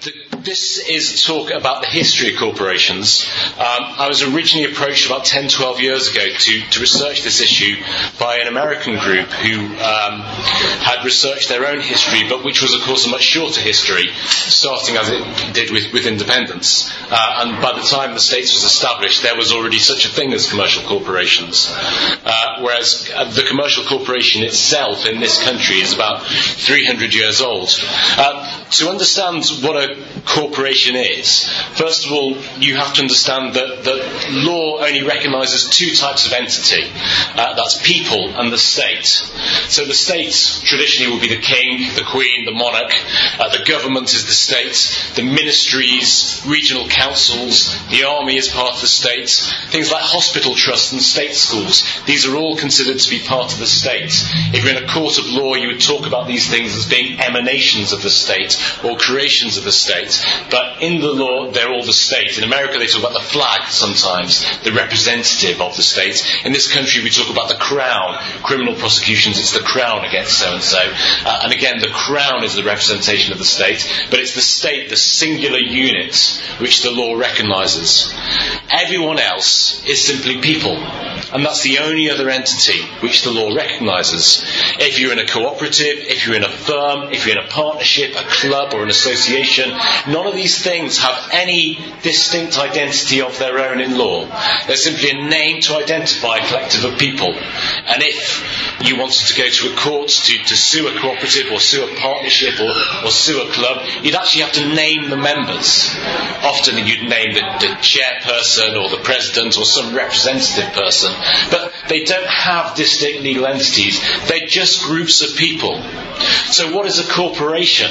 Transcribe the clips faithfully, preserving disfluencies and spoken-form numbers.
the, this is talk about the history of corporations. Um, I was originally approached about ten, twelve years ago to, to research this issue by an American group who um, had researched their own history, but which was, of course, a much shorter history, starting as it did with, with independence. Uh, and by the time the States was established, there was already such a thing as commercial corporations. Uh, whereas uh, the commercial corporation itself in this country is about three hundred years old. Uh, to understand what a corporation is, first of all, you have to understand that, that law only recognises two types of entity. Uh, that's people and the state. So the state traditionally will be the king, the queen, the monarch. Uh, the government is the state. The ministries, regional councils, the army is part of the state. Things like hospital trusts and state schools, these are all considered to be part of the state. If you're in a court of law, you would talk about these things as being emanations of the state or creations of the state. But in the law, they're all the state. In America, they talk about the flag sometimes, the representative of the state. In this country, we talk about the crown. Criminal prosecutions, it's the crown against so-and-so. Uh, and again, the crown is the representation of the state, but it's the state, the singular unit, which the law recognises. Everyone else is simply people. And that's the only other entity which the law recognises. If you're in a cooperative, if you're in a firm, if you're in a partnership, a club or an association, none of these things have any distinct identity of their own in law. They're simply a name to identify a collective of people. And if you wanted to go to a court to, to sue a cooperative or sue a partnership or, or sue a club, you'd actually have to name the members. Often you'd name the, the chairperson or the president or some representative person. But they don't have distinct legal entities. They're just groups of people. So what is a corporation?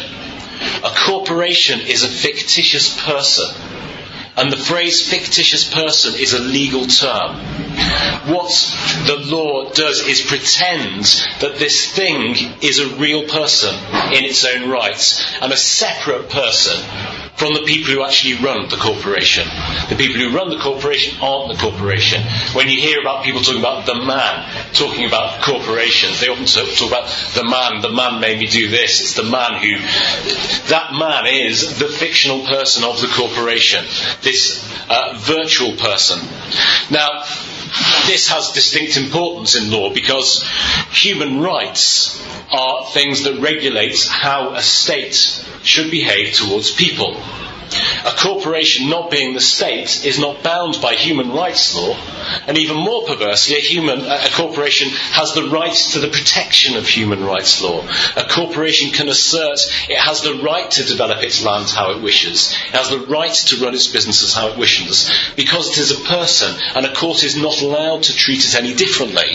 A corporation is a fictitious person. And the phrase fictitious person is a legal term. What the law does is pretend that this thing is a real person in its own right and a separate person from the people who actually run the corporation. The people who run the corporation aren't the corporation. When you hear about people talking about the man, talking about corporations, they often talk about the man, the man made me do this, it's the man who... That man is the fictional person of the corporation, this uh, virtual person. Now, this has distinct importance in law because human rights are things that regulate how a state should behave towards people. A corporation, not being the state, is not bound by human rights law, and even more perversely, a, human, a corporation has the right to the protection of human rights law. A corporation can assert it has the right to develop its land how it wishes. It has the right to run its businesses how it wishes, because it is a person, and a court is not allowed to treat it any differently.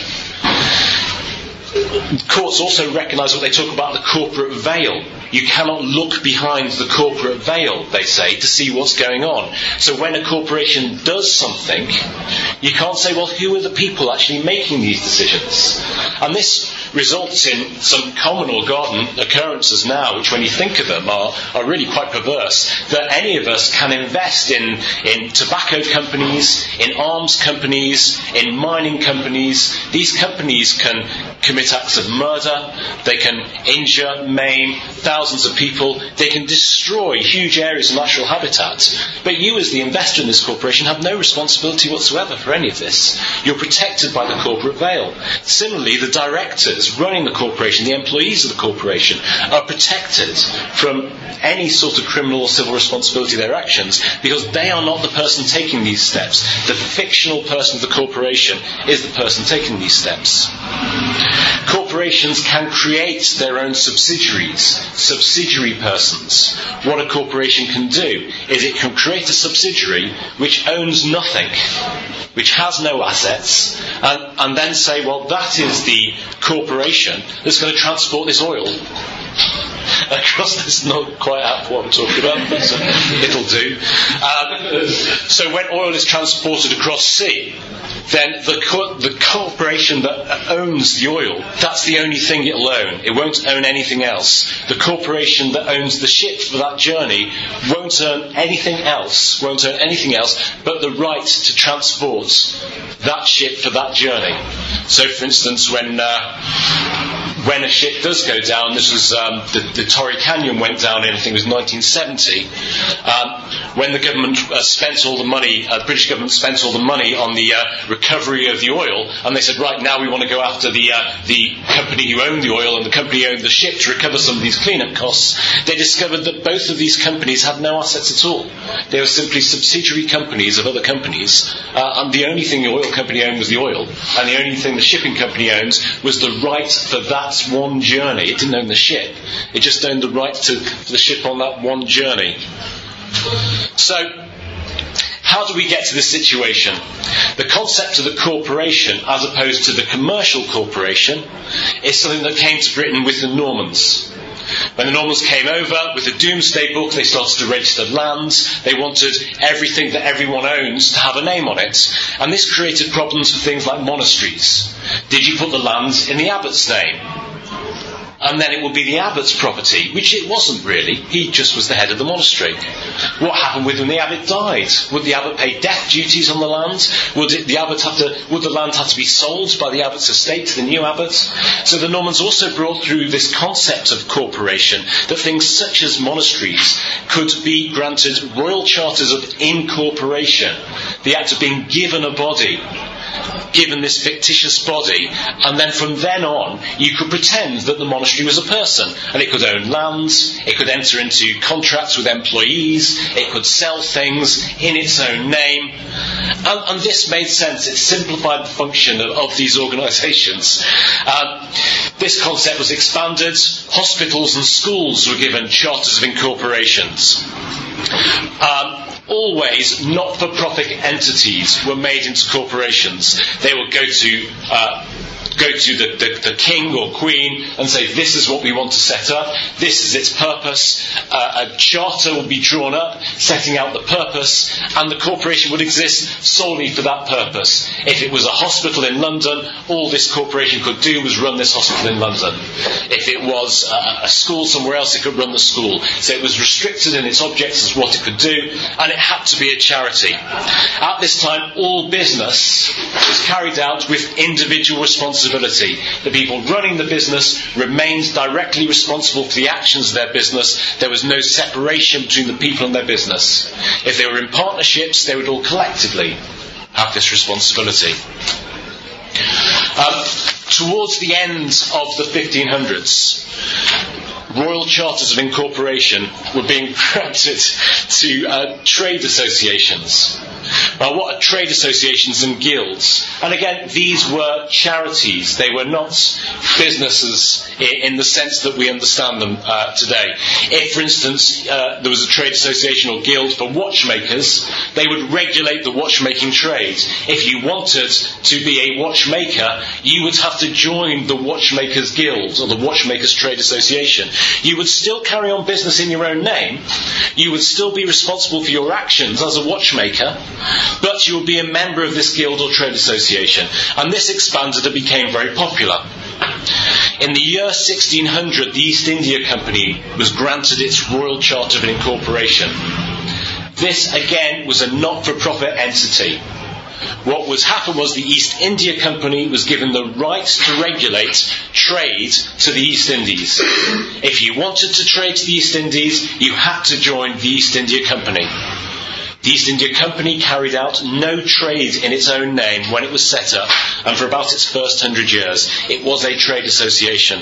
Courts also recognise what they talk about the corporate veil. You cannot look behind the corporate veil, they say, to see what's going on. So when a corporation does something, you can't say, well, who are the people actually making these decisions? And this results in some common or garden occurrences now, which when you think of them are, are really quite perverse, that any of us can invest in, in tobacco companies, in arms companies, in mining companies. These companies can commit acts of murder, they can injure, maim thousands of people, they can destroy huge areas of natural habitat. But you as the investor in this corporation have no responsibility whatsoever for any of this. You're protected by the corporate veil. Similarly, the directors running the corporation, the employees of the corporation, are protected from any sort of criminal or civil responsibility of their actions because they are not the person taking these steps. The fictional person of the corporation is the person taking these steps. Corporations can create their own subsidiaries, subsidiary persons. What a corporation can do is it can create a subsidiary which owns nothing, which has no assets, and, and then say, well, that is the corporation that's going to transport this oil across. This is not quite out what I'm talking about, but it'll do. Um, so when oil is transported across sea, then the co- the corporation that owns the oil, that's the only thing it'll own. It won't own anything else. The corporation that owns the ship for that journey won't own anything else, won't own anything else but the right to transport that ship for that journey. So, for instance, when uh, when a ship does go down, this was um, the, the Torrey Canyon went down in, I think it was nineteen seventy, um, when the government uh, spent all the money, uh, the British government spent all the money on the uh, recovery of the oil, and they said, right, now we want to go after the uh, the company who owned the oil and the company who owned the ship to recover some of these clean-up costs. They discovered that both of these companies had no assets at all. They were simply subsidiary companies of other companies, uh, and the only thing the oil company owned was the oil, and the only thing the shipping company owns was the right for that one journey. It didn't own the ship. It just owned the right to for the ship on that one journey. So, how do we get to this situation? The concept of the corporation, as opposed to the commercial corporation, is something that came to Britain with the Normans. When the Normans came over with the Domesday Book, they started to register lands. They wanted everything that everyone owns to have a name on it. And this created problems for things like monasteries. Did you put the lands in the abbot's name? And then it would be the abbot's property, which it wasn't really. He just was the head of the monastery. What happened with when the abbot died? Would the abbot pay death duties on the land? Would it, the abbot have to? Would the land have to be sold by the abbot's estate to the new abbot? So the Normans also brought through this concept of corporation, that things such as monasteries could be granted royal charters of incorporation, the act of being given a body, given this fictitious body, and then from then on you could pretend that the monastery was a person, and it could own lands, it could enter into contracts with employees, it could sell things in its own name, and, and this made sense. It simplified the function of, of these organisations. Um, this concept was expanded. Hospitals and schools were given charters of incorporations. Um, Always not-for-profit entities were made into corporations. They would go to uh, go to the, the, the king or queen and say, this is what we want to set up, this is its purpose. Uh, a charter would be drawn up setting out the purpose, and the corporation would exist solely for that purpose. If it was a hospital in London, all this corporation could do was run this hospital in London. If it was a, a school somewhere else, it could run the school. So it was restricted in its objects as what it could do, and it had to be a charity. At this time, all business was carried out with individual responsibility. The people running the business remained directly responsible for the actions of their business. There was no separation between the people and their business. If they were in partnerships, they would all collectively have this responsibility. Um, towards the end of the fifteen hundreds, royal charters of incorporation were being granted to uh, trade associations. Now, what are trade associations and guilds? And again, these were charities. They were not businesses in the sense that we understand them uh, today. If, for instance, uh, there was a trade association or guild for watchmakers, they would regulate the watchmaking trade. If you wanted to be a watchmaker, you would have to join the watchmakers guild or the watchmakers trade association. You would still carry on business in your own name. You would still be responsible for your actions as a watchmaker, but you would be a member of this guild or trade association. And this expanded and became very popular. In the year sixteen hundred, the East India Company was granted its Royal Charter of Incorporation. This, again, was a not-for-profit entity. What was happened was the East India Company was given the right to regulate trade to the East Indies. If you wanted to trade to the East Indies, you had to join the East India Company. The East India Company carried out no trade in its own name when it was set up, and for about its first hundred years, it was a trade association.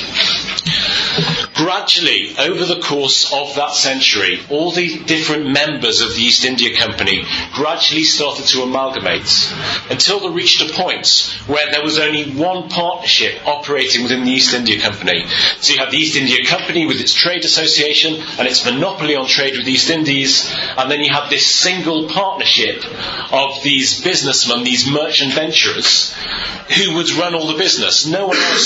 Gradually, over the course of that century, all the different members of the East India Company gradually started to amalgamate until they reached a point where there was only one partnership operating within the East India Company. So you have the East India Company with its trade association and its monopoly on trade with the East Indies, and then you have this single partnership of these businessmen, these merchant venturers, who would run all the business. No one else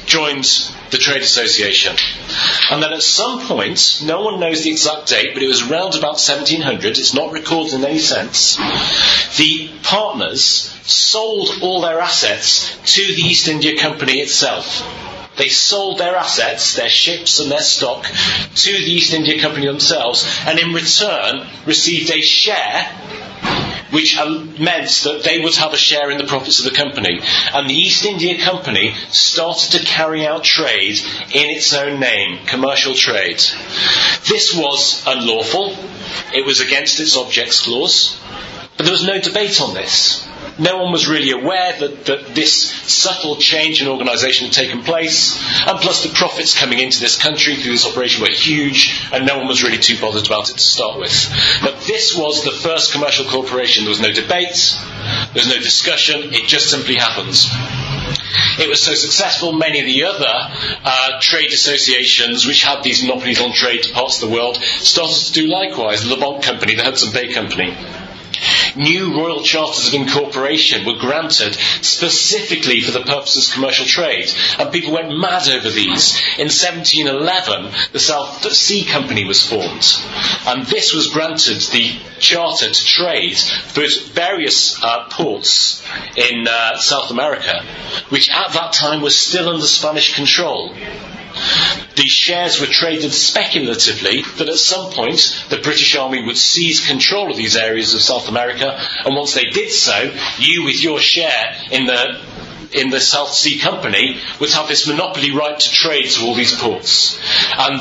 joined the trade association. And then at some point, no one knows the exact date, but it was around about seventeen hundred, it's not recorded in any sense, the partners sold all their assets to the East India Company itself. They sold their assets, their ships and their stock, to the East India Company themselves, and in return received a share which meant that they would have a share in the profits of the company. And the East India Company started to carry out trade in its own name, commercial trade. This was unlawful. It was against its objects clause. But there was no debate on this. No one was really aware that, that this subtle change in organisation had taken place, and plus the profits coming into this country through this operation were huge, and no one was really too bothered about it to start with. But this was the first commercial corporation. There was no debate, there was no discussion, it just simply happened. It was so successful, many of the other uh, trade associations which had these monopolies on trade to parts of the world started to do likewise. The Levant Company, the Hudson Bay Company. New royal charters of incorporation were granted specifically for the purposes of commercial trade, and people went mad over these. In seventeen eleven, the South Sea Company was formed, and this was granted the charter to trade for various uh, ports in uh, South America, which at that time was still under Spanish control. These shares were traded speculatively that at some point the British Army would seize control of these areas of South America, and once they did so, you with your share in the in the South Sea Company would have this monopoly right to trade to all these ports. And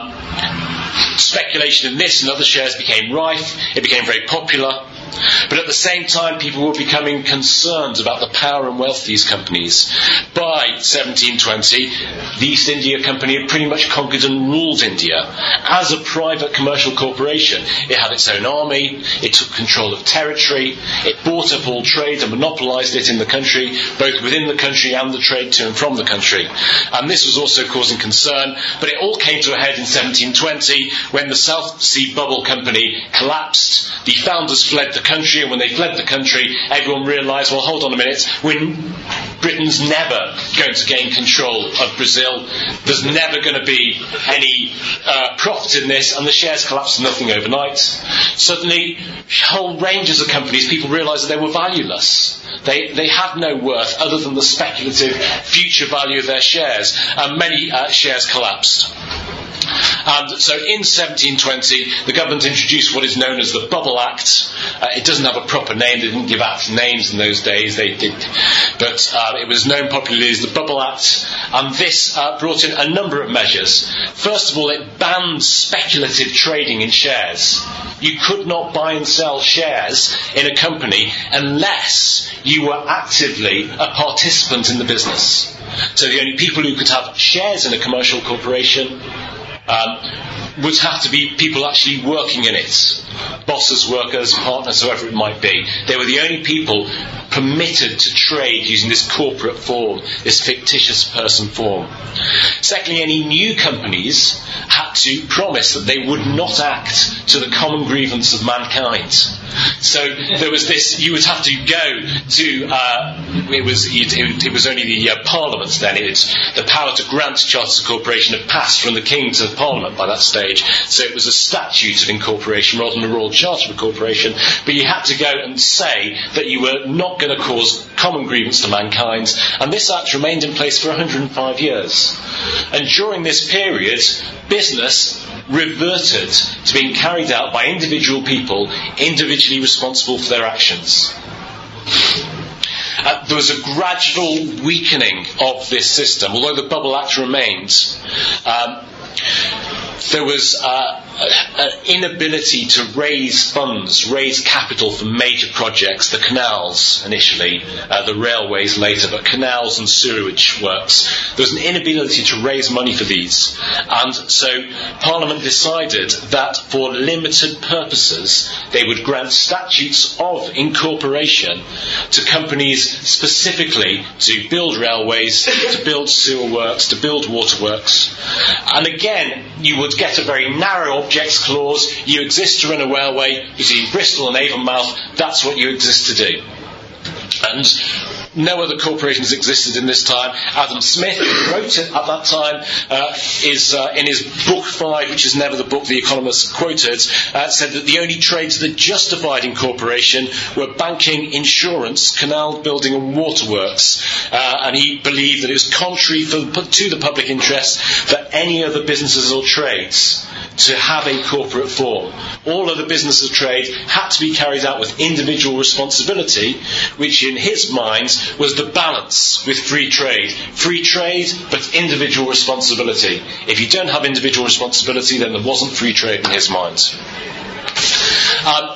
um, speculation in this and other shares became rife, it became very popular. But at the same time, people were becoming concerned about the power and wealth of these companies. By seventeen twenty, the East India Company had pretty much conquered and ruled India. As a private commercial corporation, it had its own army, it took control of territory, it bought up all trade and monopolised it in the country, both within the country and the trade to and from the country. And this was also causing concern, but it all came to a head in seventeen twenty when the South Sea Bubble Company collapsed. The founders fled the country, and when they fled the country, everyone realised, well, hold on a minute, when Britain's never going to gain control of Brazil, there's never going to be any uh, profit in this, and the shares collapsed to nothing overnight. Suddenly, whole ranges of companies, people realised that they were valueless. They they had no worth other than the speculative future value of their shares, and many uh, shares collapsed. And so in seventeen twenty, the government introduced what is known as the Bubble Act. Uh, it doesn't have a proper name. They didn't give acts names in those days. They did, but uh, it was known popularly as the Bubble Act. And this uh, brought in a number of measures. First of all, it banned speculative trading in shares. You could not buy and sell shares in a company unless you were actively a participant in the business. So the only people who could have shares in a commercial corporation Um, would have to be people actually working in it. Bosses, workers, partners, whoever it might be. They were the only people permitted to trade using this corporate form, this fictitious person form. Secondly, any new companies had to promise that they would not act to the common grievance of mankind. So there was this, you would have to go to, uh, it was it, it was only the uh, Parliament then, it, the power to grant charters of corporation had passed from the King to the Parliament by that stage, so it was a statute of incorporation rather than a royal charter of incorporation, but you had to go and say that you were not going to cause common grievance to mankind, and this act remained in place for one hundred five years. And during this period, business reverted to being carried out by individual people, individually responsible for their actions. Uh, there was a gradual weakening of this system, although the Bubble Act remained. Um, there was uh, an inability to raise funds, raise capital for major projects, the canals initially, uh, the railways later, but canals and sewerage works. There was an inability to raise money for these. And so Parliament decided that for limited purposes they would grant statutes of incorporation to companies specifically to build railways, to build sewer works, to build waterworks. And again, you would get a very narrow objects clause. You exist to run a railway between Bristol and Avonmouth. That's what you exist to do. And no other corporations existed in this time. Adam Smith, who wrote it at that time, uh, is uh, in his book five, which is never the book the Economist quoted, uh, said that the only trades that justified incorporation were banking, insurance, canal building and waterworks. Uh, and he believed that it was contrary for, to the public interest for any other businesses or trades to have a corporate form. All other business or trade had to be carried out with individual responsibility, which in his mind was the balance with free trade. Free trade, but individual responsibility. If you don't have individual responsibility, then there wasn't free trade in his mind. Um,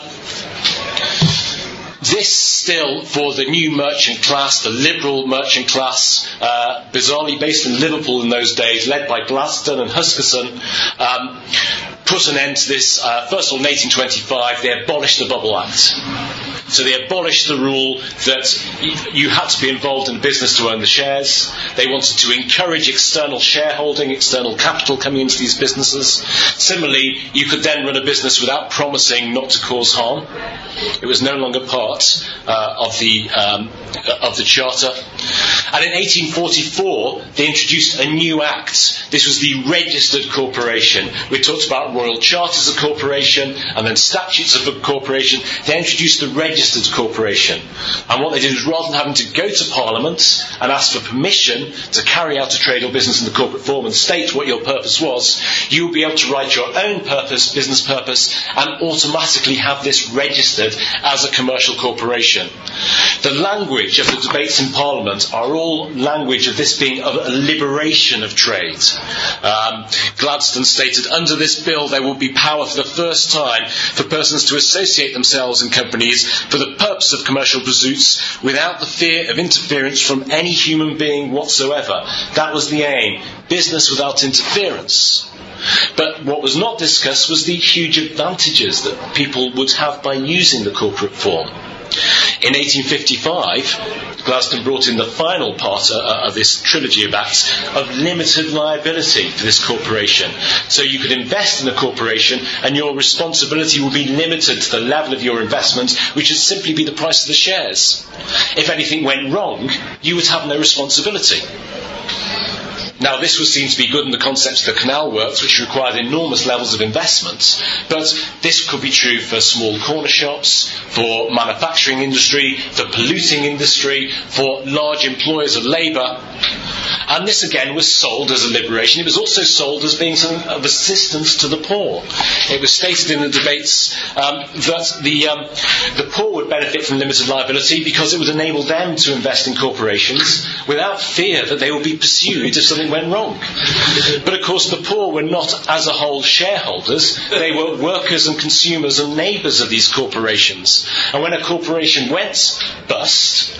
This still, for the new merchant class, the liberal merchant class, uh, bizarrely based in Liverpool in those days, led by Gladstone and Huskisson, um, put an end to this. Uh, first of all, in eighteen twenty-five, they abolished the Bubble Act. So they abolished the rule that you had to be involved in business to own the shares. They wanted to encourage external shareholding, external capital coming into these businesses. Similarly, you could then run a business without promising not to cause harm. It was no longer part uh, of the um, of the Charter. And in eighteen forty-four, they introduced a new act. This was the Registered Corporation. We talked about Royal Charters of Corporation and then Statutes of a Corporation. They introduced the Registered Corporation. And what they did was, rather than having to go to Parliament and ask for permission to carry out a trade or business in the corporate form and state what your purpose was, you would be able to write your own purpose, business purpose, and automatically have this registered as a commercial corporation. The language of the debates in Parliament are all language of this being of a liberation of trade. Um, Gladstone stated, under this bill there will be power for the first time for persons to associate themselves in companies for the purpose of commercial pursuits without the fear of interference from any human being whatsoever. That was the aim. Business without interference. But what was not discussed was the huge advantages that people would have by using the corporate form. In eighteen fifty-five, Gladstone brought in the final part uh, of this trilogy of acts of limited liability for this corporation. So you could invest in a corporation and your responsibility would be limited to the level of your investment, which would simply be the price of the shares. If anything went wrong, you would have no responsibility. Now, this was seen to be good in the concept of the canal works, which required enormous levels of investment, but this could be true for small corner shops, for manufacturing industry, for polluting industry, for large employers of labour. And this again was sold as a liberation. It was also sold as being something of assistance to the poor. It was stated in the debates um, that the, um, the poor would benefit from limited liability because it would enable them to invest in corporations without fear that they would be pursued if something went wrong. But of course the poor were not as a whole shareholders. They were workers and consumers and neighbours of these corporations. And when a corporation went bust,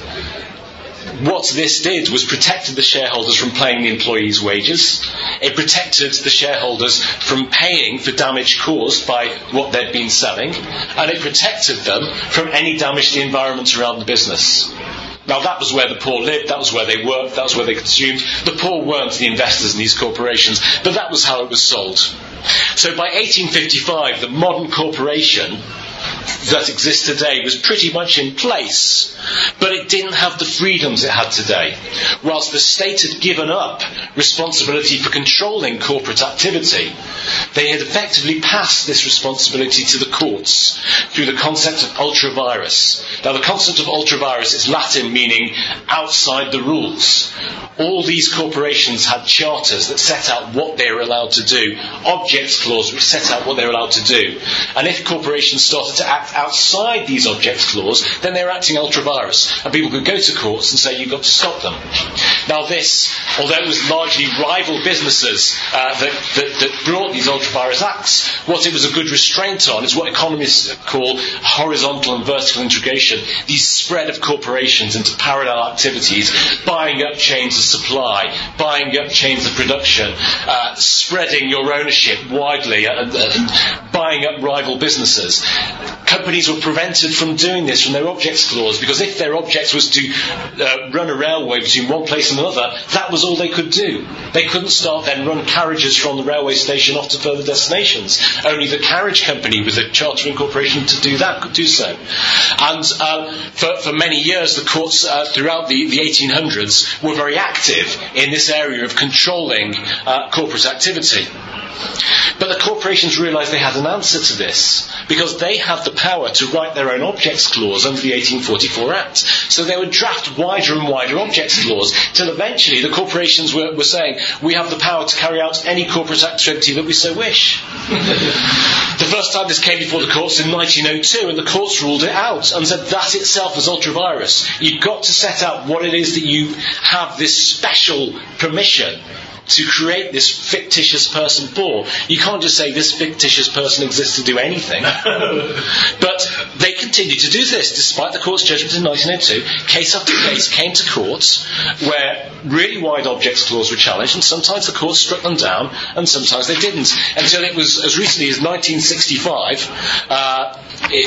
what this did was protected the shareholders from paying the employees' wages. It protected the shareholders from paying for damage caused by what they'd been selling, and it protected them from any damage to the environment around the business. Now that was where the poor lived, that was where they worked, that was where they consumed. The poor weren't the investors in these corporations, but that was how it was sold. So by eighteen fifty-five, the modern corporation that exists today was pretty much in place, but it didn't have the freedoms it had today. Whilst the state had given up responsibility for controlling corporate activity, they had effectively passed this responsibility to the courts through the concept of ultra vires. Now the concept of ultra vires is Latin meaning outside the rules. All these corporations had charters that set out what they were allowed to do, objects clause which set out what they were allowed to do. And if corporations started to act outside these objects clause, then they were acting ultra vires, and people could go to courts and say you've got to stop them. Now this, although it was largely rival businesses uh, that, that, that brought these ultra vires acts, what it was a good restraint on is what economists call horizontal and vertical integration, these spread of corporations into parallel activities, buying up chains of supply, buying up chains of production, uh, spreading your ownership widely, and, and buying up rival businesses. companies were prevented from doing this from their objects clause, because if their object was to uh, run a railway between one place and another, that was all they could do. They couldn't start then run carriages from the railway station off to further destinations. Only the carriage company with a charter incorporation to do that could do so. And uh, for, for many years, the courts uh, throughout the, the eighteen hundreds were very active in this area of controlling uh, corporate activity. But the corporations realised they had an answer to this, because they had the power to write their own objects clause under the eighteen forty-four Act. So they would draft wider and wider objects clause, till eventually the corporations were, were saying, we have the power to carry out any corporate activity that we so wish. The first time this came before the courts in nineteen oh two, and the courts ruled it out and said that itself was ultra-virus. You've got to set out what it is that you have this special permission to create this fictitious person for. You can't just say this fictitious person exists to do anything. But they continued to do this despite the court's judgment in nineteen oh two. Case after case came to courts where really wide objects clause were challenged, and sometimes the courts struck them down and sometimes they didn't, until it was as recently as nineteen sixty-five, uh,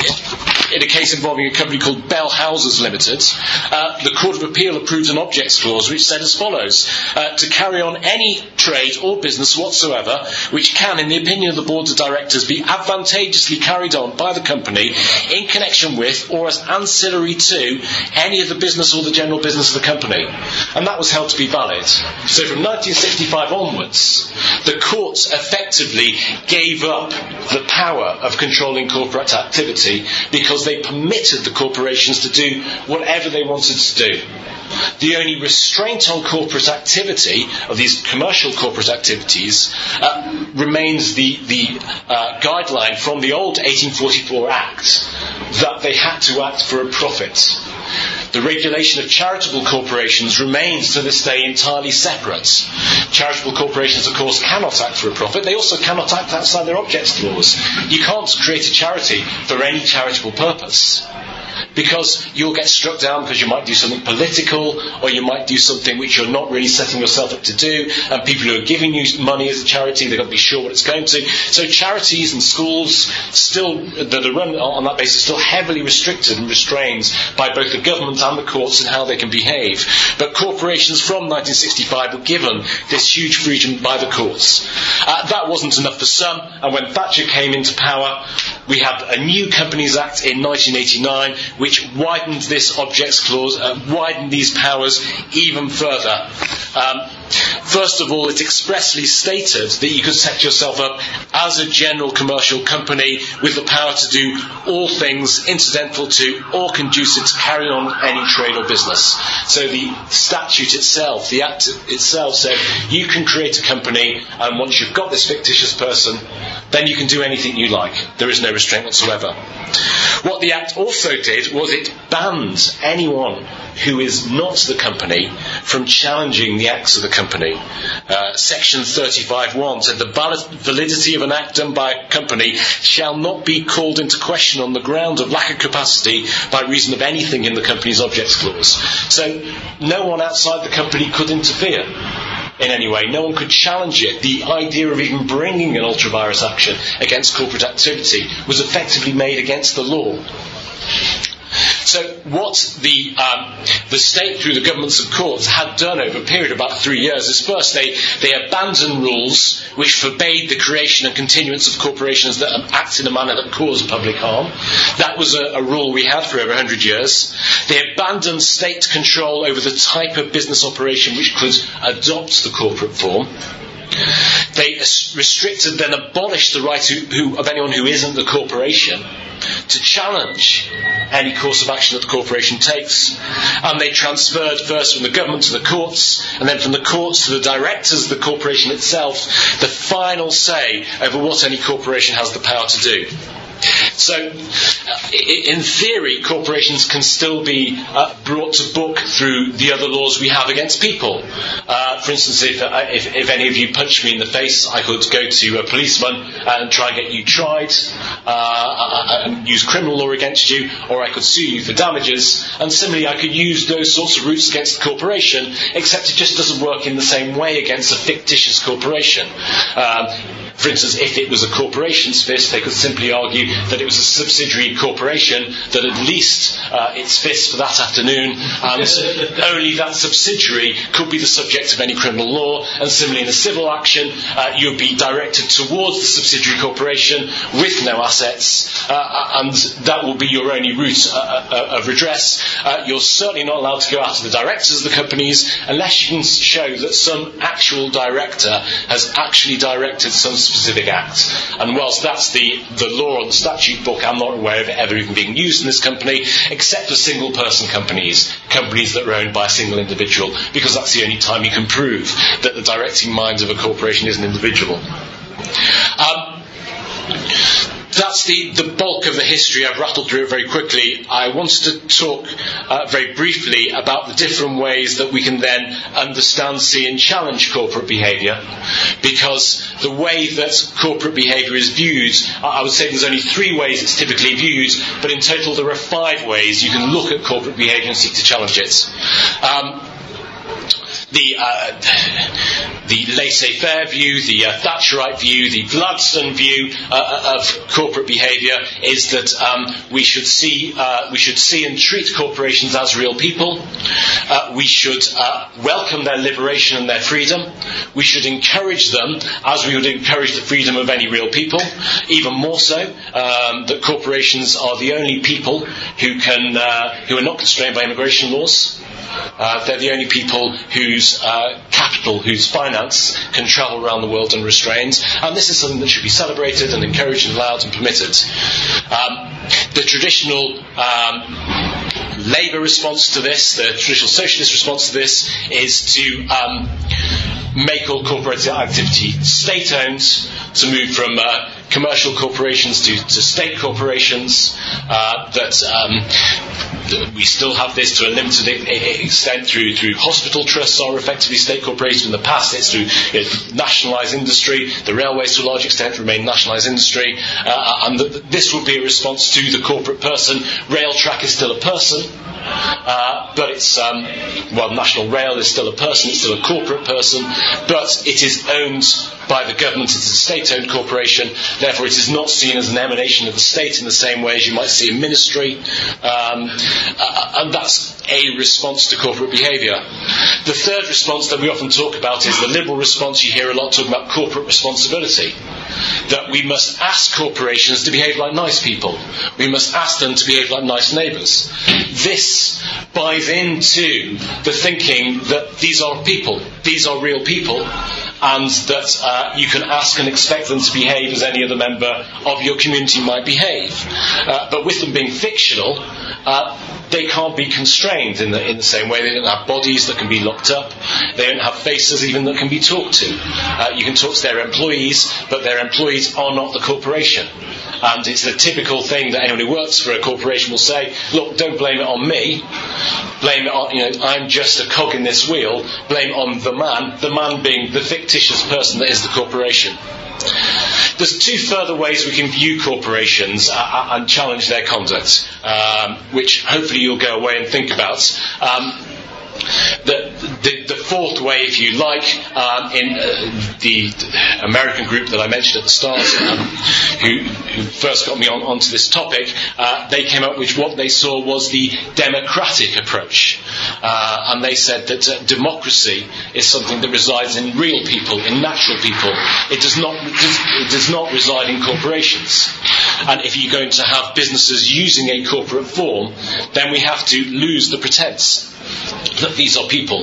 it, in a case involving a company called Bell Houses Limited, uh, the Court of Appeal approved an objects clause which said as follows: uh, to carry on any trade or business whatsoever which can, in the opinion of the board of directors, be advantageously carried on by the company in connection with or as ancillary to any of the business or the general business of the company. And that was held to be valid. So from nineteen sixty-five onwards, the courts effectively gave up the power of controlling corporate activity, because they permitted the corporations to do whatever they wanted to do. The only restraint on corporate activity, of these commercial corporate activities, uh, remains the, the uh, guideline from the old eighteen forty-four Act that they had to act for a profit. The regulation of charitable corporations remains to this day entirely separate. Charitable corporations, of course, cannot act for a profit. They also cannot act outside their objects clause. You can't create a charity for any charitable purpose, because you'll get struck down because you might do something political, or you might do something which you're not really setting yourself up to do, and people who are giving you money as a charity, they've got to be sure what it's going to. So charities and schools still that are run on that basis still heavily restricted and restrained by both the government and the courts in how they can behave. But corporations from nineteen sixty-five were given this huge freedom by the courts. Uh, that wasn't enough for some, and when Thatcher came into power, we had a new Companies Act in nineteen eighty-nine, which widened this objects clause, uh, widened these powers even further. Um, first of all, it expressly stated that you could set yourself up as a general commercial company with the power to do all things incidental to or conducive to carry on any trade or business. So the statute itself, the Act itself, said you can create a company, and once you've got this fictitious person, then you can do anything you like. There is no restraint whatsoever. What the Act also did was it banned anyone who is not the company from challenging the acts of the company. Uh, Section thirty-five one said the validity of an act done by a company shall not be called into question on the ground of lack of capacity by reason of anything in the company's objects clause. So no one outside the company could interfere in any way. No one could challenge it. The idea of even bringing an ultra-virus action against corporate activity was effectively made against the law. So what the um, the state, through the governments and courts, had done over a period of about three years is first they, they abandoned rules which forbade the creation and continuance of corporations that act in a manner that caused public harm. That was a, a rule we had for over one hundred years. They abandoned state control over the type of business operation which could adopt the corporate form. They restricted, then abolished the right who, who, of anyone who isn't the corporation to challenge any course of action that the corporation takes. And they transferred first from the government to the courts, and then from the courts to the directors of the corporation itself, the final say over what any corporation has the power to do. So, in theory, corporations can still be uh, brought to book through the other laws we have against people. Uh, for instance, if, uh, if, if any of you punched me in the face, I could go to a policeman and try and get you tried, uh, and use criminal law against you, or I could sue you for damages. And similarly, I could use those sorts of routes against the corporation, except it just doesn't work in the same way against a fictitious corporation. Um, For instance, if it was a corporation's F I S, they could simply argue that it was a subsidiary corporation, that at least uh, its F I S for that afternoon, and only that subsidiary could be the subject of any criminal law. And similarly in a civil action, uh, you would be directed towards the subsidiary corporation with no assets, uh, and that will be your only route uh, of redress. Uh, you're certainly not allowed to go after the directors of the companies unless you can show that some actual director has actually directed some specific act. And whilst that's the, the law or the statute book, I'm not aware of it ever even being used in this company, except for single person companies, companies that are owned by a single individual, because that's the only time you can prove that the directing mind of a corporation is an individual. Um, That's the, the bulk of the history. I've rattled through it very quickly. I wanted to talk uh, very briefly about the different ways that we can then understand, see and challenge corporate behaviour, because the way that corporate behaviour is viewed, I would say there's only three ways it's typically viewed, but in total there are five ways you can look at corporate behaviour and seek to challenge it. Um, The, uh, the laissez-faire view, the uh, Thatcherite view, the Gladstone view uh, of corporate behaviour is that um, we should see uh, we should see and treat corporations as real people. Uh, we should uh, welcome their liberation and their freedom. We should encourage them as we would encourage the freedom of any real people. Even more so, um, that corporations are the only people who can uh, who are not constrained by immigration laws. Uh, they're the only people whose uh, capital, whose finance can travel around the world unrestrained, and this is something that should be celebrated and encouraged and allowed and permitted. Um, the traditional um, Labour response to this, the traditional socialist response to this, is to um, make all corporate activity state-owned, to move from uh, commercial corporations to, to state corporations, uh, that um, we still have this to a limited extent through through hospital trusts are effectively state corporations. In the past it's through you know, nationalised industry. The railways to a large extent remain nationalised industry, uh, and the, this would be a response to the corporate person. Railtrack is still a person, uh, but it's um, well, National Rail is still a person, it's still a corporate person, but it is owned by the government. It is a state-owned corporation, therefore it is not seen as an emanation of the state in the same way as you might see a ministry, um, uh, and that's a response to corporate behaviour. The third response that we often talk about is the liberal response. You hear a lot talking about corporate responsibility, that we must ask corporations to behave like nice people. We must ask them to behave like nice neighbours. This buys into the thinking that these are people, these are real people, and that uh, you can ask and expect them to behave as any other member of your community might behave. Uh, but with them being fictional, uh, they can't be constrained in the, in the same way. They don't have bodies that can be locked up. They don't have faces even that can be talked to. Uh, you can talk to their employees, but their employees are not the corporation. And it's the typical thing that anyone who works for a corporation will say, look, don't blame it on me. Blame it on, you know, I'm just a cog in this wheel. Blame it on the man, the man being the fictitious person that is the corporation. There's two further ways we can view corporations uh, and challenge their conduct, um, which hopefully you'll go away and think about. Um, The, the, the fourth way, if you like, um, in uh, the American group that I mentioned at the start, um, who, who first got me on onto this topic, uh, they came up with what they saw was the democratic approach, uh, and they said that uh, democracy is something that resides in real people, in natural people. It does not it does, it does not reside in corporations. And if you're going to have businesses using a corporate form, then we have to lose the pretense that these are people.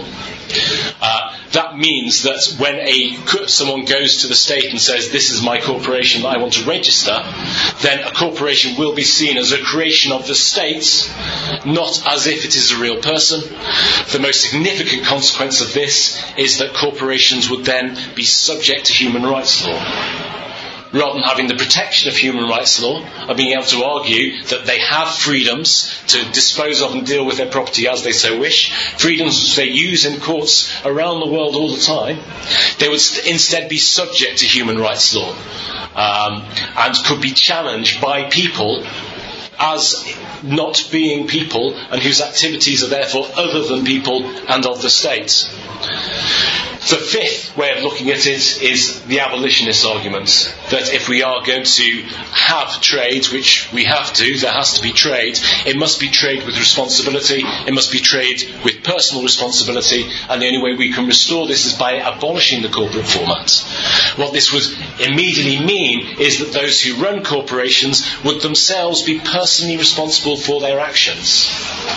Uh, that means that when a someone goes to the state and says, this is my corporation that I want to register, then a corporation will be seen as a creation of the state, not as if it is a real person. The most significant consequence of this is that corporations would then be subject to human rights law. Rather than having the protection of human rights law, of being able to argue that they have freedoms to dispose of and deal with their property as they so wish, freedoms which they use in courts around the world all the time, they would st- instead be subject to human rights law, um, and could be challenged by people as not being people, and whose activities are therefore other than people and of the state. The fifth way of looking at it is the abolitionist argument, that if we are going to have trade, which we have to, there has to be trade, it must be trade with responsibility, it must be trade with personal responsibility, and the only way we can restore this is by abolishing the corporate format. What this would immediately mean is that those who run corporations would themselves be personally responsible for their actions.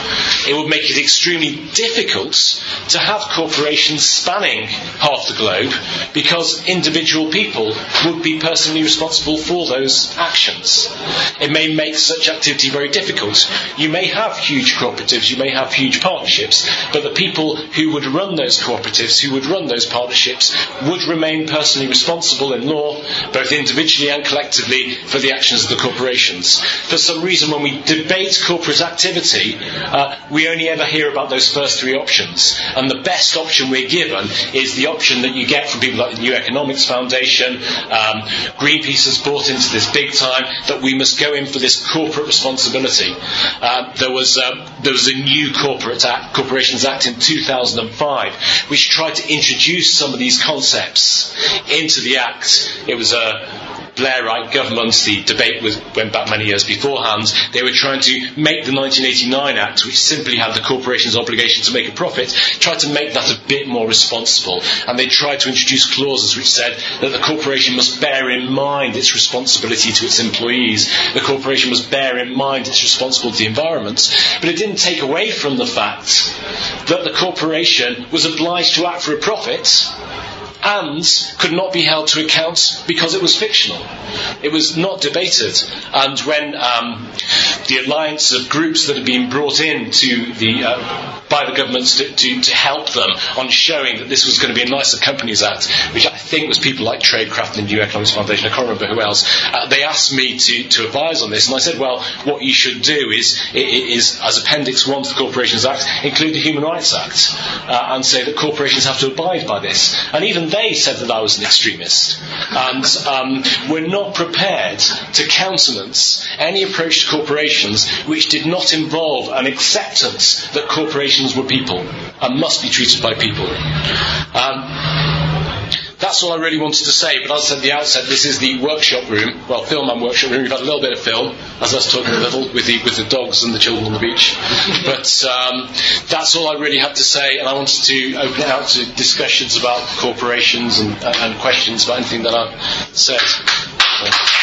It would make it extremely difficult to have corporations spanning half the globe, because individual people would be personally responsible for those actions. It may make such activity very difficult. You may have huge cooperatives, you may have huge partnerships, but the people who would run those cooperatives, who would run those partnerships, would remain personally responsible in law, both individually and collectively, for the actions of the corporations. For some reason, when we debate corporate activity, uh, we only ever hear about those first three options, and the best option we're given is the option that you get from people like the New Economics Foundation. um, Greenpeace has bought into this big time, that we must go in for this corporate responsibility. Uh, there was uh, there was a new Corporate Act, Corporations Act in two thousand five, which tried to introduce some of these concepts into the Act. It was a Blairite government. The debate was, went back many years beforehand. They were trying to make the nineteen eighty-nine Act, which simply had the corporation's obligation to make a profit, tried to make that a bit more responsible. And they tried to introduce clauses which said that the corporation must bear in mind its responsibility to its employees. The corporation must bear in mind its responsibility to the environment. But it didn't take away from the fact that the corporation was obliged to act for a profit, and could not be held to account because it was fictional. It was not debated. And when um, the alliance of groups that had been brought in to the, uh, by the government to, to, to help them on showing that this was going to be a Nicer Companies Act, which I think was people like Tradecraft and the New Economics Foundation, I can't remember who else, uh, they asked me to, to advise on this, and I said, well, what you should do is, is as Appendix one to the Corporations Act, include the Human Rights Act, uh, and say that corporations have to abide by this. And even they said that I was an extremist, and um, we're not prepared to countenance any approach to corporations which did not involve an acceptance that corporations were people and must be treated by people. Um, That's all I really wanted to say, but as I said at the outset, this is the workshop room, well, film and workshop room. We've had a little bit of film, as I was talking a little, with the, with the dogs and the children on the beach. But um, that's all I really had to say, and I wanted to open it out to discussions about corporations and, uh, and questions about anything that I've said. So.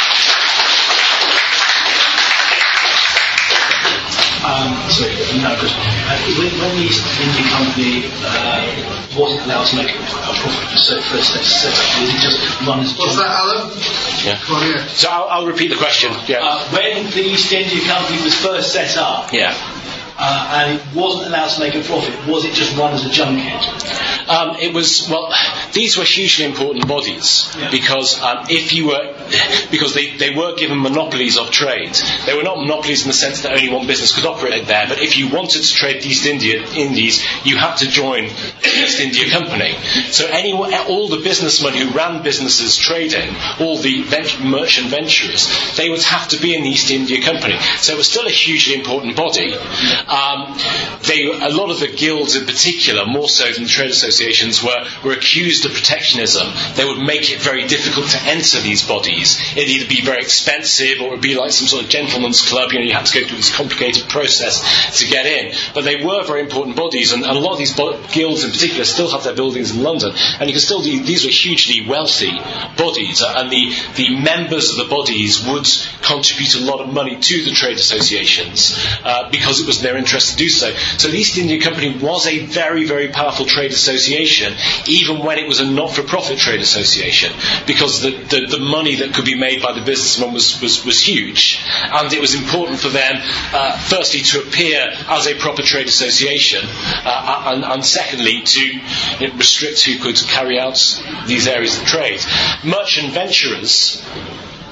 Um, sorry, no, because uh, when, when the East India Company uh, wasn't allowed to make a profit for so first set up, was it just run as a What's that, Alan? Yeah. Come on, yeah. So I'll, I'll repeat the question. Yeah. Uh, when the East India Company was first set up, yeah. uh, and it wasn't allowed to make a profit, was it just run as a junket? Um, it was, well, these were hugely important bodies, yeah. because um, if you were, because they, they were given monopolies of trade. They were not monopolies in the sense that only one business could operate there, but if you wanted to trade the East India Indies, you had to join the East India Company. So anyone, all the businessmen who ran businesses trading, all the vent- merchant venturers, they would have to be in the East India Company. So it was still a hugely important body. Um, they, a lot of the guilds in particular, more so than the trade associations, were, were accused of protectionism. They would make it very difficult to enter these bodies. It'd either be very expensive, or it would be like some sort of gentleman's club. You know, you had to go through this complicated process to get in. But they were very important bodies, and, and a lot of these bo- guilds in particular still have their buildings in London. And you can still do, these were hugely wealthy bodies, and the, the members of the bodies would contribute a lot of money to the trade associations uh, because it was in their interest to do so. So the East India Company was a very, very powerful trade association, even when it was a not-for-profit trade association, because the, the, the money that could be made by the businessmen was, was, was huge, and it was important for them, uh, firstly, to appear as a proper trade association, uh, and, and secondly, to you know, restrict who could carry out these areas of trade. Merchant venturers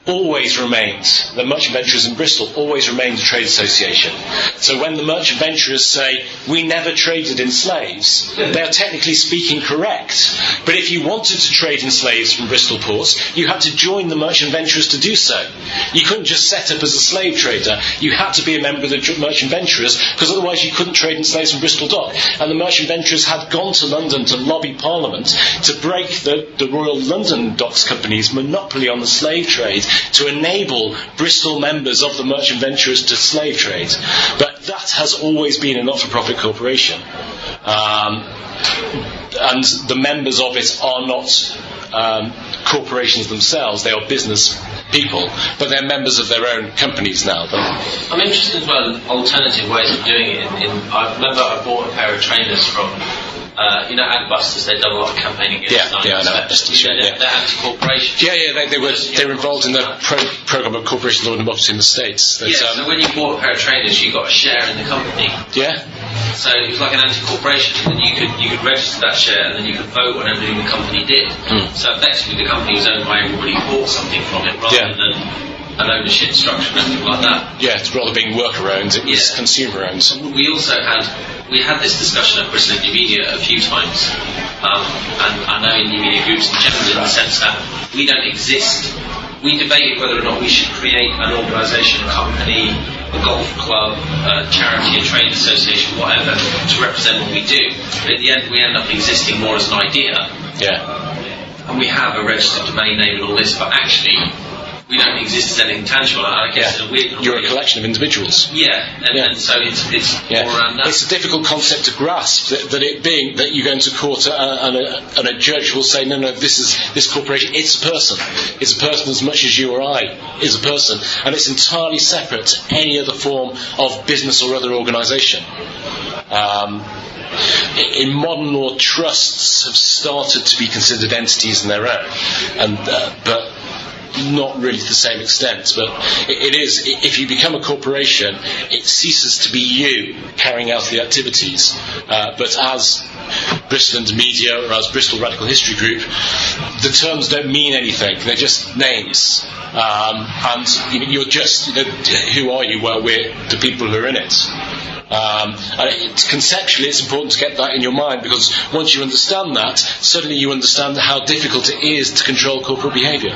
always remained, the merchant venturers in Bristol always remained a trade association. So when the merchant venturers say, we never traded in slaves, they are technically speaking correct. But if you wanted to trade in slaves from Bristol Port, you had to join the merchant venturers to do so. You couldn't just set up as a slave trader. You had to be a member of the merchant venturers, because otherwise you couldn't trade in slaves from Bristol Dock. And the merchant venturers had gone to London to lobby Parliament to break the, the Royal London Docks Company's monopoly on the slave trade, to enable Bristol members of the merchant venturers to slave trade. But that has always been a not-for-profit corporation. Um, and the members of it are not um, corporations themselves, they are business people, but they're members of their own companies now. I'm interested as well in alternative ways of doing it. In, in, I remember I bought a pair of trainers from Uh, you know, Adbusters, they've done a lot of campaigning against yeah, yeah, I know. Adbusters, you know, they're, yeah. they're anti-corporation. Yeah, yeah, they, they were they were involved in the pro- program of corporation law and democracy in the States. That, yeah, um, so when you bought a pair of trainers, you got a share in the company. Yeah. So it was like an anti-corporation, and you could you could register that share, and then you could vote on everything the company did. Mm. So effectively, the company was owned by everybody who bought something from it, rather yeah. than an ownership structure and everything like that. Yeah, it's rather being worker-owned, it was yeah. consumer-owned. We also had, we had this discussion at Bristol Indie Media a few times, um, and I know indie media groups in general, in the sense that we don't exist. We debated whether or not we should create an organisation, a company, a golf club, a charity, a trade association, whatever, to represent what we do. But at the end, we end up existing more as an idea. Yeah. And we have a registered domain name and all this, but actually we don't exist as anything tangible. I guess yeah. a weird, You're a collection of individuals. Yeah, and, yeah. and so it's it's yeah. more around that. It's a difficult concept to grasp, that, that it being that you go into court and a, and a judge will say, no, no, this is this corporation. It's a person. It's a person as much as you or I is a person, and it's entirely separate to any other form of business or other organisation. Um, in modern law, trusts have started to be considered entities in their own, and uh, but. Not really to the same extent, but it, it is, if you become a corporation, it ceases to be you carrying out the activities. Uh, but as Bristol Indie Media or as Bristol Radical History Group, the terms don't mean anything, they're just names. Um, and you know, you're just, you know, who are you? Well, we're the people who are in it. Um, and it, conceptually, it's important to get that in your mind, because once you understand that, suddenly you understand how difficult it is to control corporate behaviour.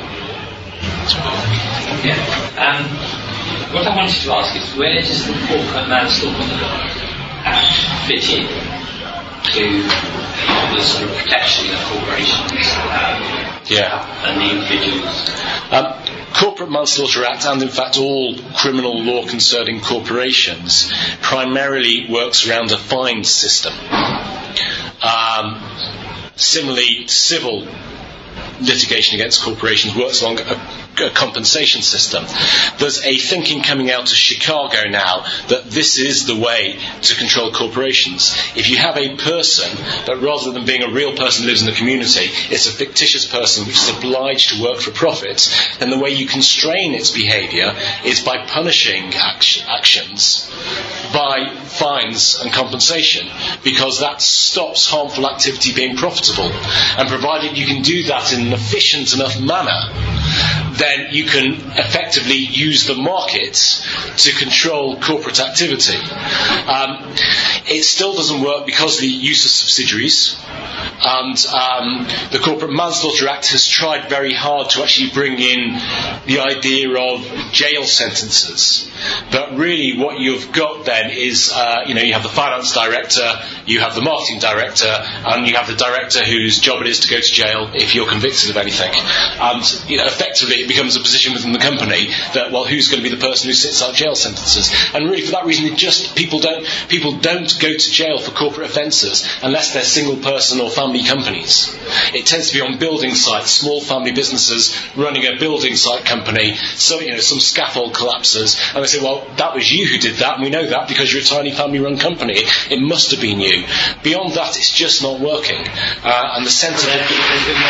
Yeah. Um, what I wanted to ask is, where does the Corporate Manslaughter Act fit in to the sort of protection of corporations um, yeah. and the individuals? Um, Corporate Manslaughter Act, and in fact all criminal law concerning corporations, primarily works around a fines system. Um, similarly, civil litigation against corporations works along a, a compensation system. There's a thinking coming out of Chicago now that this is the way to control corporations. If you have a person, but rather than being a real person who lives in the community, it's a fictitious person which is obliged to work for profit, then the way you constrain its behaviour is by punishing act- actions by fines and compensation, because that stops harmful activity being profitable. And provided you can do that in an efficient enough manner, then you can effectively use the market to control corporate activity. Um, it still doesn't work because of the use of subsidiaries, and um, the Corporate Manslaughter Act has tried very hard to actually bring in the idea of jail sentences. But really what you've got then is, uh, you know, you have the finance director, you have the marketing director, and you have the director whose job it is to go to jail if you're convicted of anything. And, you know, effectively it becomes a position within the company that, well, who's going to be the person who sits out jail sentences? And really for that reason, it just, people don't, people don't go to jail for corporate offences unless they're single person or family companies. It tends to be on building sites, small family businesses running a building site company, so, you know, some scaffold collapses, and they say, well, that was you who did that, and we know that because you're a tiny family-run company. It must have been you. Beyond that, it's just not working. Uh, and the sense of it,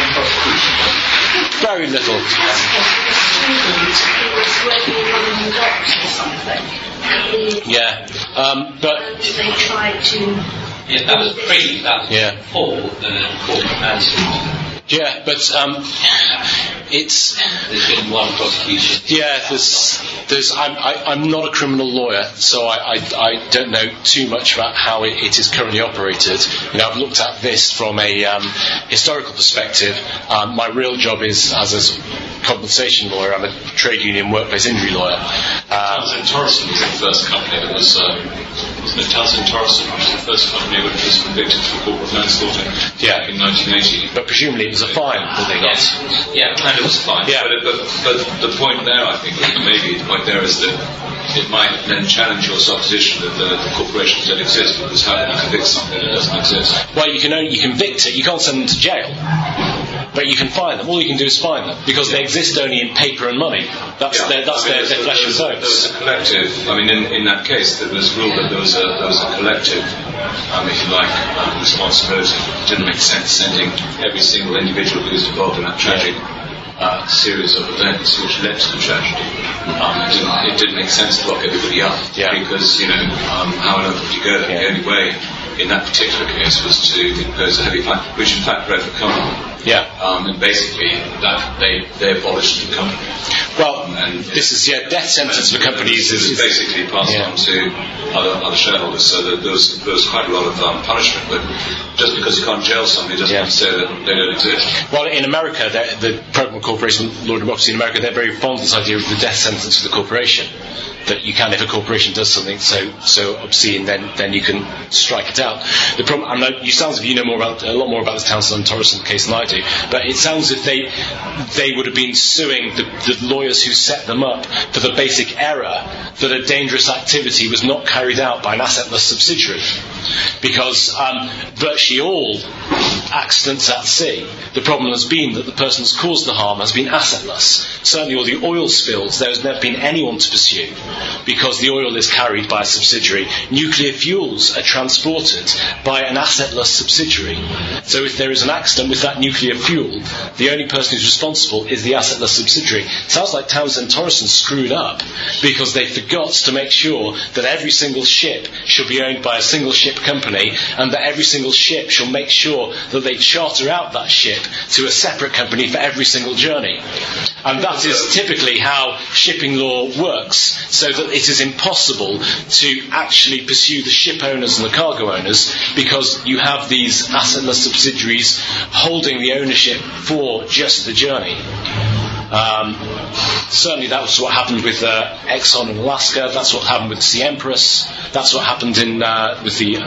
very little. Yeah, um, but they tried to. Yeah, that was pre. That was yeah. before the corporate manslaughter. Yeah, but um, it's there's been one prosecution. Yeah, there's there's I'm I, I'm not a criminal lawyer, so I, I I don't know too much about how it, it is currently operated. You know, I've looked at this from a um, historical perspective. Um, my real job is as a compensation lawyer. I'm a trade union workplace injury lawyer. Um, Townsend Torreson was the first company that was. Um, wasn't it Townsend Torreson was the first company that was convicted for corporate manslaughter yeah. back in nineteen eighty. But presumably it was a fine that they got. Yeah, And it was fine. Yeah. But, but, but the point there, I think, maybe the point there is that it might then challenge your supposition that the, the corporations don't exist, because how can you convict something that doesn't exist? Well, you can only you convict it. You can't send them to jail, but you can fine them. All you can do is fine them because they exist only in paper and money. That's Yeah. their that's I mean, their, their flesh and there was bones. a collective. I mean, in, in that case, there was ruled that there was a there was a collective, um, if you like, um, responsibility. It didn't make sense sending every single individual who was involved in that tragic uh, series of events which led to the tragedy. Um, it, didn't, it didn't make sense to lock everybody up Yeah. because you know um, how on earth would you go there? Yeah. The only way in that particular case was to impose a heavy fine, which in fact Bradford Company. Yeah. Um, and basically, that they they abolished the company. Well, And this is yeah, death sentence for companies It was is, is basically passed yeah. on to other, other shareholders, so that there was there was quite a lot of um, punishment. But just because you can't jail somebody doesn't Yeah. mean to say that they don't exist. Well, in America, they're- the Program Corporation Law and Democracy in America, they're very fond of this idea of the death sentence for the corporation. That you can, if a corporation does something so so obscene, then then you can strike it out. The problem, I know you sound as if you know more about a lot more about this Townsend and Torreson case than I do, but it sounds as if they they would have been suing the, the lawyers who set them up for the basic error that a dangerous activity was not carried out by an assetless subsidiary, because um, virtually all accidents at sea, the problem has been that the person who's caused the harm has been assetless. Certainly all the oil spills, there has never been anyone to pursue because the oil is carried by a subsidiary. Nuclear fuels are transported by an assetless subsidiary. So if there is an accident with that nuclear fuel, the only person who's responsible is the assetless subsidiary. Sounds like Townsend Torreson screwed up because they forgot to make sure that every single ship should be owned by a single ship company, and that every single ship shall make sure that they charter out that ship to a separate company for every single journey. And that is typically how shipping law works, so that it is impossible to actually pursue the ship owners and the cargo owners because you have these assetless subsidiaries holding the ownership for just the journey. Um, certainly that was what happened with uh, Exxon in Alaska. That's what happened with Sea Empress. That's what happened in uh, with the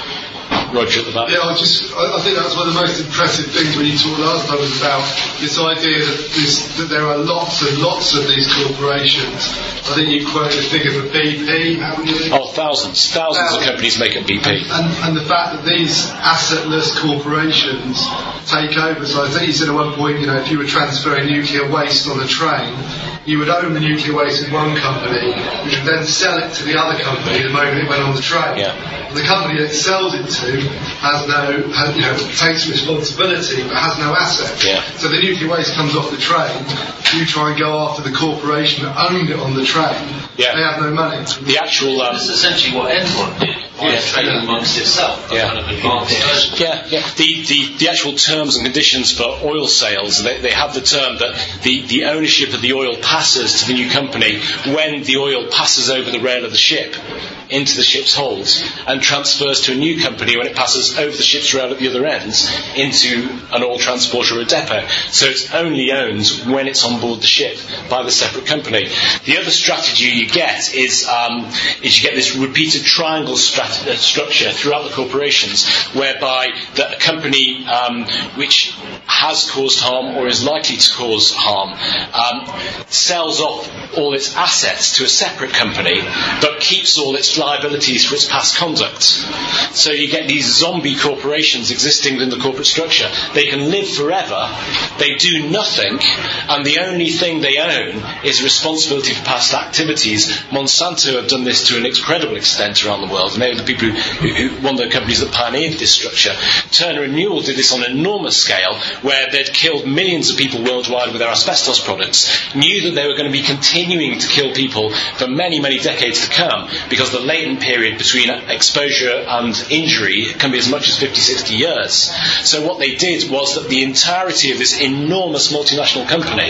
Roger at the back. Yeah, I just I, I think that's one of the most impressive things when you talked last time was about this idea that, this, that there are lots and lots of these corporations. I think you quoted the figure for B P. How many? Oh, thousands, thousands of companies make up B P. And, and the fact that these assetless corporations take over. So I think you said at one point, you know, if you were transferring nuclear waste on a train, you would own the nuclear waste in one company, which would then sell it to the other company the moment it went on the train. Yeah. And the company that sells it to has no, has, you know, takes responsibility but has no assets. Yeah. So the nuclear waste comes off the train. You try and go after the corporation that owned it on the train. Yeah. They have no money. The actual um, That's essentially what Enron did by Yeah. trading amongst itself. Yeah. Kind of advanced version. Yeah, yeah. The, the, the actual terms and conditions for oil sales, they, they have the term that the, the ownership of the oil passes to the new company when the oil passes over the rail of the ship into the ship's holds and transfers to a new company when it passes over the ship's rail at the other ends into an oil transporter or a depot. So it's only owned when it's on board the ship by the separate company. The other strategy you get is um, is you get this repeated triangle strat- uh, structure throughout the corporations, whereby the company um, which has caused harm or is likely to cause harm um, sells off all its assets to a separate company, but keeps all its liabilities for its past conduct. So you get these zombie corporations existing within the corporate structure. They can live forever, they do nothing, and the only thing they own is responsibility for past activities. Monsanto have done this to an incredible extent around the world, and they the people who, who, one of the companies that pioneered this structure. Turner and Newell did this on an enormous scale, where they'd killed millions of people worldwide with their asbestos products, knew that they were going to be continuing to kill people for many, many decades to come, because the latent period between exposure and injury can be as much as fifty, sixty years. So what they did was that the entirety of this enormous multinational company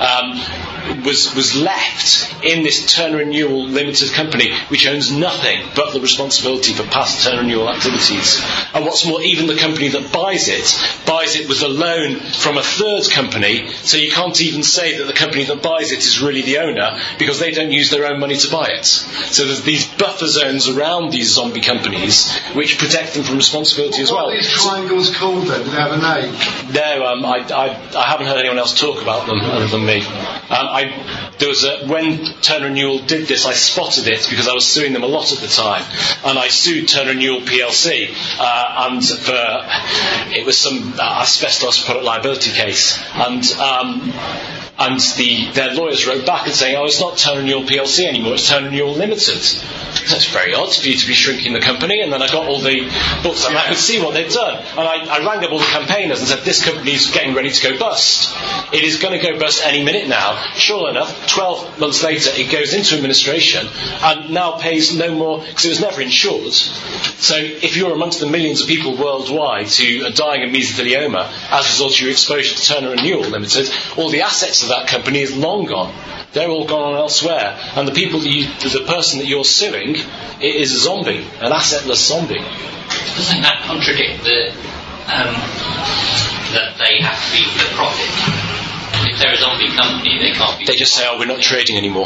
um, was was left in this Turner and Newell Limited company, which owns nothing but the responsibility for past Turner and Newell activities. And what's more, even the company that buys it buys it with a loan from a third company, so you can't even say that the company that buys it is really the owner, because they don't use their own money to buy it. So there's these buffer zones around these zombie companies which protect them from responsibility as well. What are these triangles called then? Do they have a name? No, um, I, I, I haven't heard anyone else talk about them other than me. Um, I, there was a, when Turner and Newell did this, I spotted it because I was suing them a lot at the time, and I sued Turner and Newell P L C, uh, and for it was some uh, asbestos product liability case, and um, and the their lawyers wrote back and saying, "Oh, it's not Turner and Newell P L C anymore; it's Turner and Newell Limited." That's very odd for you to be shrinking the company. And then I got all the books, and I could see what they'd done. And I, I rang up all the campaigners and said, "This company's getting ready to go bust. It is going to go bust any minute now." Sure enough, twelve months later, it goes into administration and now pays no more, because it was never insured. So if you're amongst the millions of people worldwide who are dying of mesothelioma as a result of your exposure to Turner and Newell Limited, all the assets of that company is long gone. They're all gone elsewhere, and the people that you, the person that you're suing, it is a zombie, an assetless zombie. Doesn't that contradict the um, that they have to be for profit? If they're a zombie company, they can't be. They just say, "Oh, we're not trading anymore."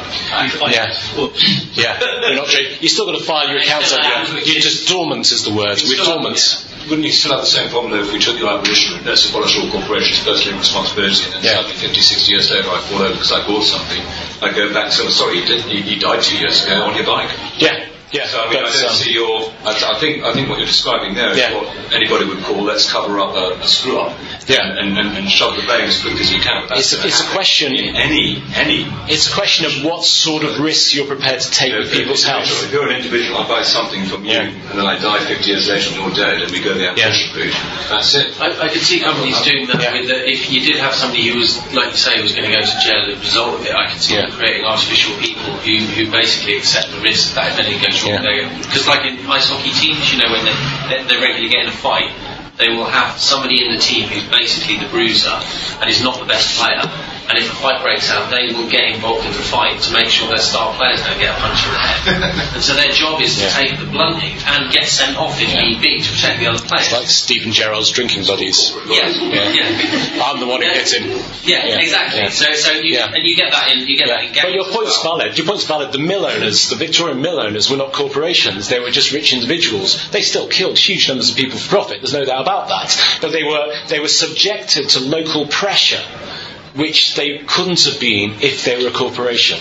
Yeah, yeah, we're not trading. You still got to file your accounts. You're just dormant, is the word. We're dormant. Wouldn't you still have the same problem though if we took your abolition, let's abolish all corporations, personal responsibility, and then yeah. suddenly fifty, sixty years later I fall over because I bought something, I go back and say, sorry, you, did, you, you died two years ago on your bike. Yeah. Yeah, so I mean, I don't um, see your. I, I think I think what you're describing there is yeah. what anybody would call let's cover up a, a screw up, yeah, and, and, and shove the blame as quick as you can. It's a, it's a question. In any any. It's a question of what sort of risks you're prepared to take with people's health. If you're an individual, I buy something from you, yeah. and then I die fifty years later and you're dead, and we go the abolition route. Yeah. That's it. I, I could see companies doing that. Yeah. With the, if you did have somebody who was, like you say, was going to go to jail as a result of it, I could see yeah. them creating artificial people who, who basically accept the risk that if anything goes wrong, yeah. they. Because like in ice hockey teams, you know, when they, they're, they're regularly getting a fight, they will have somebody in the team who's basically the bruiser and is not the best player. And if a fight breaks out, they will get involved in the fight to make sure their star players don't get a punch in the head. And so their job is to yeah. take the blunting and get sent off if yeah. need be to protect the other players. It's like Stephen Gerrard's drinking buddies. Yeah, yeah. yeah. I'm the one who yeah. gets him. Yeah, yeah. exactly. Yeah. So, so you, yeah. and you get that in. You get yeah. that in. But your point's well. valid. Your point's valid. The mill owners, the Victorian mill owners, were not corporations. They were just rich individuals. They still killed huge numbers of people for profit. There's no doubt about that. But they were they were subjected to local pressure, which they couldn't have been if they were a corporation.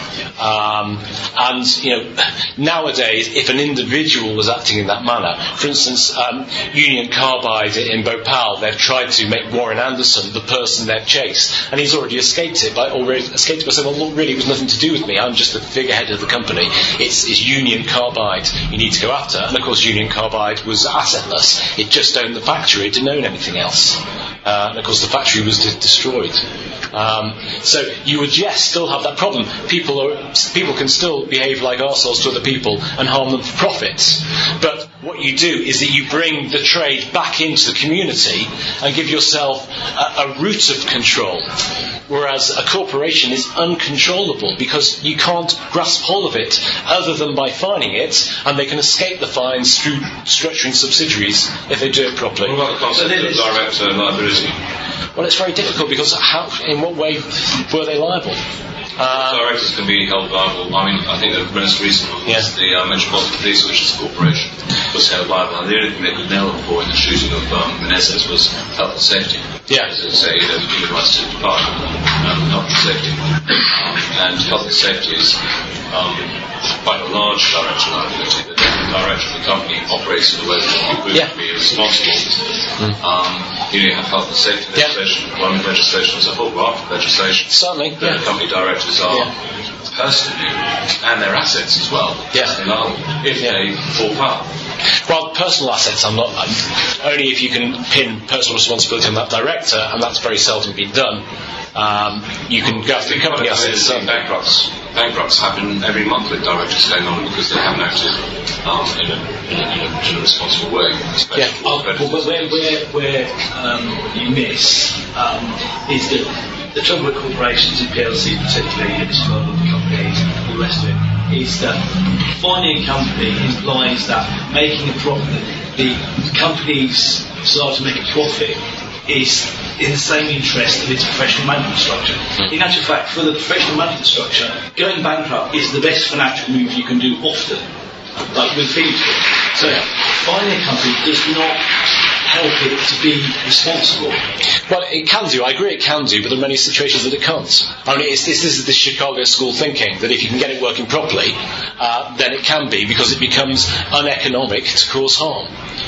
Um, and, you know, nowadays, if an individual was acting in that manner, for instance, um, Union Carbide in Bhopal, they've tried to make Warren Anderson the person they've chased, and he's already escaped it by already escaped it by saying, well, look, really, it was nothing to do with me. I'm just the figurehead of the company. It's, it's Union Carbide you need to go after. And of course, Union Carbide was assetless. It just owned the factory. It didn't own anything else. Uh, and of course, the factory was de- destroyed. Um, so you would, yes, still have that problem. People are, people can still behave like arseholes to other people and harm them for profits. But what you do is that you bring the trade back into the community and give yourself a, a route of control. Whereas a corporation is uncontrollable because you can't grasp hold of it other than by fining it, and they can escape the fines through structuring subsidiaries if they do it properly. What about the concept of direct uh, liability? Well, it's very difficult because how, in what way were they liable? Uh, directors can be held liable. I mean, I think the most recent one was yeah. the uh, Metropolitan Police, which is a corporation, was held liable. And the only thing they could nail them for in the shooting of um, Menezes was health and safety. Yeah. As they say, the human rights to depart, um, health and safety. Um, and health and safety is um, quite a large direct liability. The director of the company operates in a way that you would yeah. be responsible. Mm. Um, you know, you have health and safety legislation, yeah. employment legislation, there's a whole raft of legislation. Certainly, that yeah. company directors are yeah. personally and their assets as well. Yeah. They are, if they fall apart. Well, personal assets, I'm not. I'm, only if you can pin personal responsibility on that director, and that's very seldom been done. Um, you can go after the company assets. Um, bankrupts, bankrupts happen every month with directors staying on because they haven't acted um, in, a, in, a, in, a, in a responsible way. Yeah. Oh, well, where where, where um, you miss um, is that the trouble with corporations and P L C, particularly limited liability companies, all the rest of it, is that finding a company implies that making a profit, the company's desire to make a profit is in the same interest of its professional management structure. Mm. In actual fact, for the professional management structure, going bankrupt is the best financial move you can do often, like with Phoenix. So finding a company does not help it to be responsible. Well, it can do. I agree it can do, but there are many situations that it can't. I mean, it's, it's, this is the Chicago school thinking, that if you can get it working properly, uh, then it can be, because it becomes uneconomic to cause harm.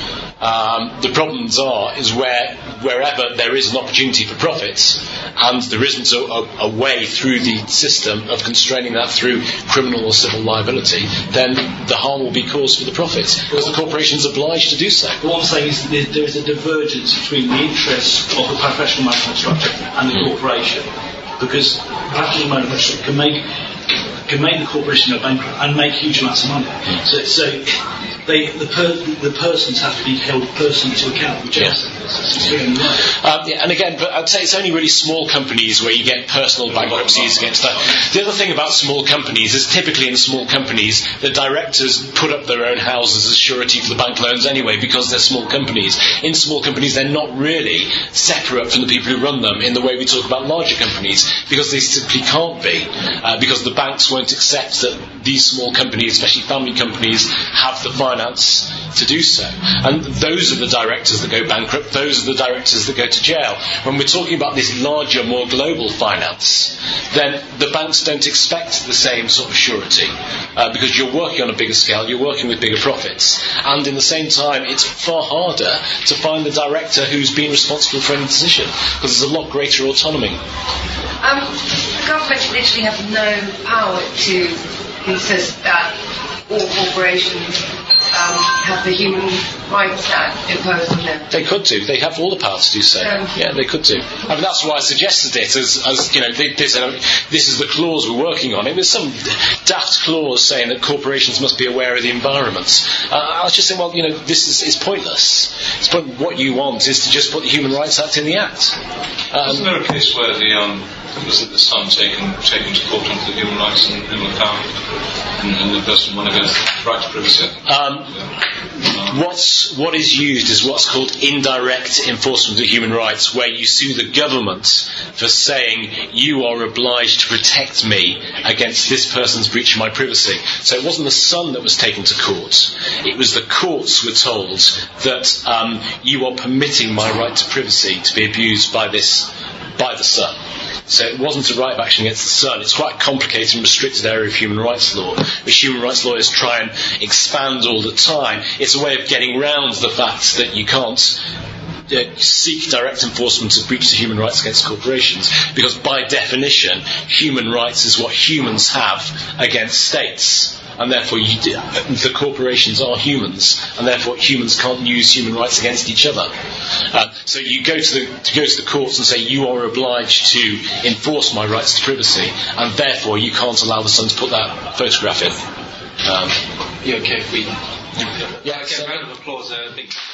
Um, the problems are is where wherever there is an opportunity for profits and there isn't a, a, a way through the system of constraining that through criminal or civil liability, then the harm will be caused for the profits because the corporation is obliged to do so. What I'm saying is that there is a divergence between the interests of the professional management structure and the corporation, because professional management structure can make can make the corporation go bankrupt and make huge amounts of money. Mm. So, so they, the, per, the persons have to be held personally to account. Which yeah. is really right. Um, yeah, and again, but I'd say it's only really small companies where you get personal bankruptcies against that. The other thing about small companies is typically in small companies, the directors put up their own houses as surety for the bank loans anyway because they're small companies. In small companies, they're not really separate from the people who run them in the way we talk about larger companies, because they simply can't be, uh, because the banks won't accept that these small companies, especially family companies, have the finance to do so. And those are the directors that go bankrupt, those are the directors that go to jail. When we're talking about this larger, more global finance, then the banks don't expect the same sort of surety, uh, because you're working on a bigger scale, you're working with bigger profits, and in the same time it's far harder to find the director who's been responsible for any decision, because there's a lot greater autonomy. Um, the government literally have no power to insist that all corporations um, have the Human Rights Act imposed on them. They could do. They have all the power to do so. Um, yeah, they could do. I mean, that's why I suggested it as, as you know, this, uh, this is the clause we're working on. It was some daft clause saying that corporations must be aware of the environment. Uh, I was just saying, well, you know, this is it's pointless. It's point, what you want is to just put the Human Rights Act in the Act. Um, Wasn't there a case where the um, was it the son taken taken to court under the human rights and criminal power, and, and the person won against the right to privacy? Um, what's what is used is what's called indirect enforcement of human rights, where you sue the government for saying you are obliged to protect me against this person's breach of my privacy. So it wasn't the son that was taken to court; it was the courts were told that um, you are permitting my right to privacy to be abused by this by the son. So it wasn't a right of action against the son. It's quite a complicated and restricted area of human rights law, which human rights lawyers try and expand all the time. It's a way of getting round the fact that you can't uh, seek direct enforcement of breaches of human rights against corporations, because by definition, human rights is what humans have against states. And therefore you do, the corporations are humans, and therefore humans can't use human rights against each other. Uh, so you go to the to go to the courts and say you are obliged to enforce my rights to privacy, and therefore you can't allow the son to put that photograph in. Um, yeah, okay, if we... yeah, okay, so, round of applause. Uh, big